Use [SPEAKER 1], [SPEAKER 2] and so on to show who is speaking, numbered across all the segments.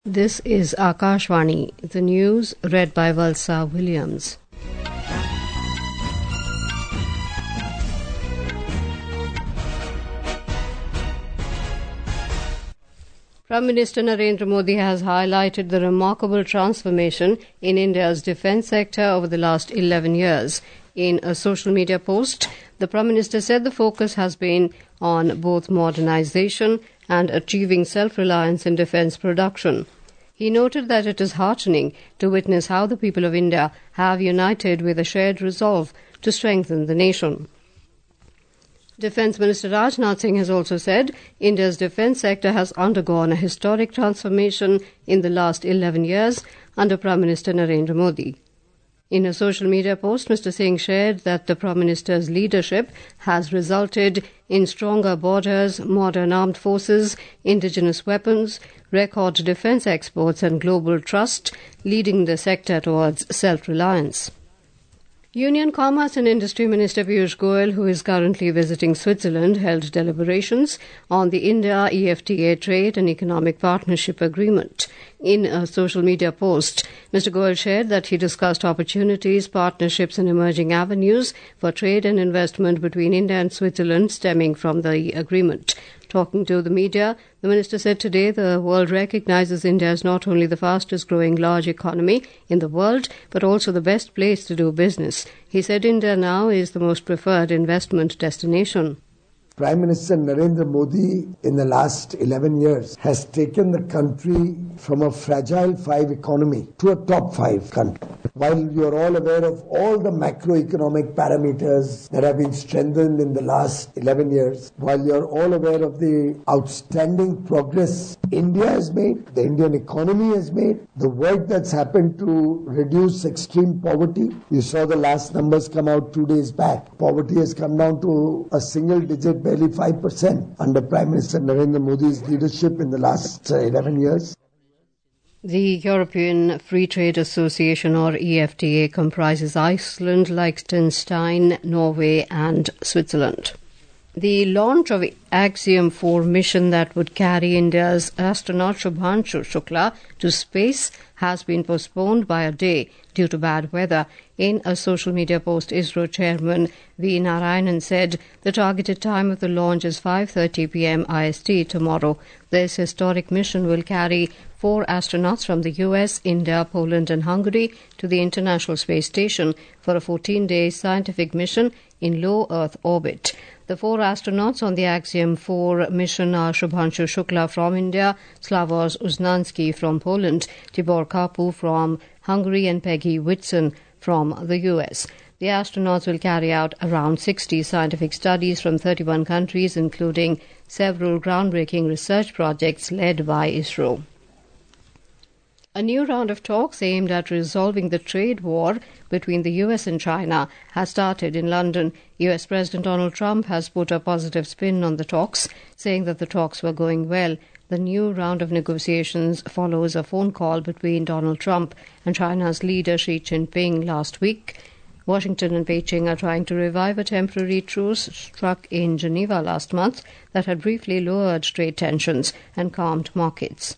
[SPEAKER 1] This is Akashvani, the news read by Valsa Williams. Prime Minister Narendra Modi has highlighted the remarkable transformation in India's defence sector over the last 11 years. In a social media post, the Prime Minister said the focus has been on both modernisation and achieving self-reliance in defence production. He noted that it is heartening to witness how the people of India have united with a shared resolve to strengthen the nation. Defence Minister Rajnath Singh has also said India's defence sector has undergone a historic transformation in the last 11 years under Prime Minister Narendra Modi. In a social media post, Mr. Singh shared that the Prime Minister's leadership has resulted in stronger borders, modern armed forces, indigenous weapons, record defence exports and global trust, leading the sector towards self-reliance. Union Commerce and Industry Minister Piyush Goyal, who is currently visiting Switzerland, held deliberations on the India-EFTA Trade and Economic Partnership Agreement. In a social media post, Mr. Goyal shared that he discussed opportunities, partnerships and emerging avenues for trade and investment between India and Switzerland stemming from the agreement. Talking to the media, the minister said today the world recognizes India as not only the fastest growing large economy in the world, but also the best place to do business. He said India now is the most preferred investment destination.
[SPEAKER 2] Prime Minister Narendra Modi in the last 11 years has taken the country from a fragile 5 economy to a top 5 country. While you're all aware of all the macroeconomic parameters that have been strengthened in the last 11 years, while you're all aware of the outstanding progress India has made, the Indian economy has made, the work that's happened to reduce extreme poverty. You saw the last numbers come out 2 days back. Poverty has come down to a single digit, barely 5% under Prime Minister Narendra Modi's leadership in the last 11 years.
[SPEAKER 1] The European Free Trade Association, or EFTA, comprises Iceland, Liechtenstein, Norway and Switzerland. The launch of Axiom 4 mission that would carry India's astronaut Shubhanshu Shukla to space has been postponed by a day due to bad weather. In a social media post, ISRO chairman V. Narayanan said the targeted time of the launch is 5:30 p.m. IST tomorrow. This historic mission will carry 4 astronauts from the US, India, Poland and Hungary to the International Space Station for a 14-day scientific mission in low Earth orbit. The 4 astronauts on the Axiom 4 mission are Shubhanshu Shukla from India, Slavoj Uznansky from Poland, Tibor Kapu from Hungary and Peggy Whitson from the US. The astronauts will carry out around 60 scientific studies from 31 countries, including several groundbreaking research projects led by ISRO. A new round of talks aimed at resolving the trade war between the US and China has started in London. US President Donald Trump has put a positive spin on the talks, saying that the talks were going well. The new round of negotiations follows a phone call between Donald Trump and China's leader Xi Jinping last week. Washington and Beijing are trying to revive a temporary truce struck in Geneva last month that had briefly lowered trade tensions and calmed markets.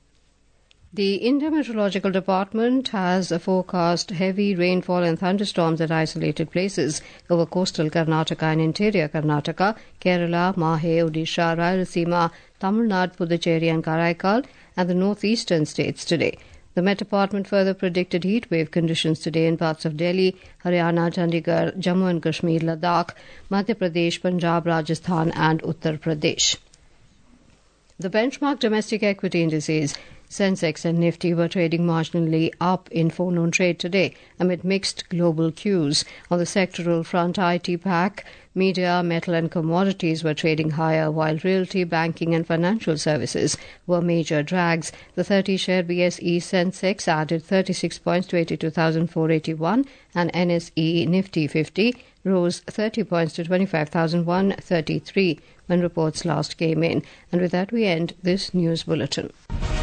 [SPEAKER 1] The India Meteorological Department has forecast heavy rainfall and thunderstorms at isolated places over coastal Karnataka and interior Karnataka, Kerala, Mahe, Odisha, Rayalaseema, Tamil Nadu, Puducherry and Karaikal and the northeastern states today. The Met Department further predicted heatwave conditions today in parts of Delhi, Haryana, Chandigarh, Jammu and Kashmir, Ladakh, Madhya Pradesh, Punjab, Rajasthan and Uttar Pradesh. The benchmark domestic equity indices Sensex and Nifty were trading marginally up in forenoon trade today amid mixed global cues. On the sectoral front, IT pack, media, metal and commodities were trading higher, while realty, banking and financial services were major drags. The 30-share BSE Sensex added 36 points to 82,481 and NSE Nifty 50 rose 30 points to 25,133 when reports last came in. And with that we end this news bulletin.